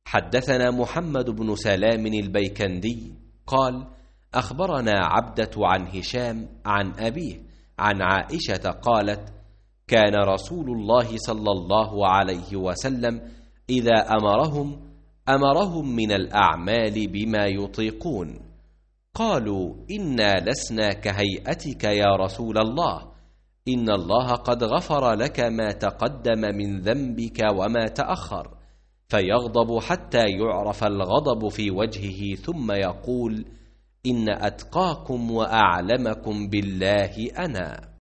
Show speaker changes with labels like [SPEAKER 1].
[SPEAKER 1] حدثنا محمد بن سلام البيكندي قال أخبرنا عبدة عن هشام عن أبيه عن عائشة قالت كان رسول الله صلى الله عليه وسلم إذا أمرهم من الأعمال بما يطيقون قالوا إنا لسنا كهيئتك يا رسول الله، إن الله قد غفر لك ما تقدم من ذنبك وما تأخر، فيغضب حتى يعرف الغضب في وجهه ثم يقول إن أتقاكم وأعلمكم بالله أنا.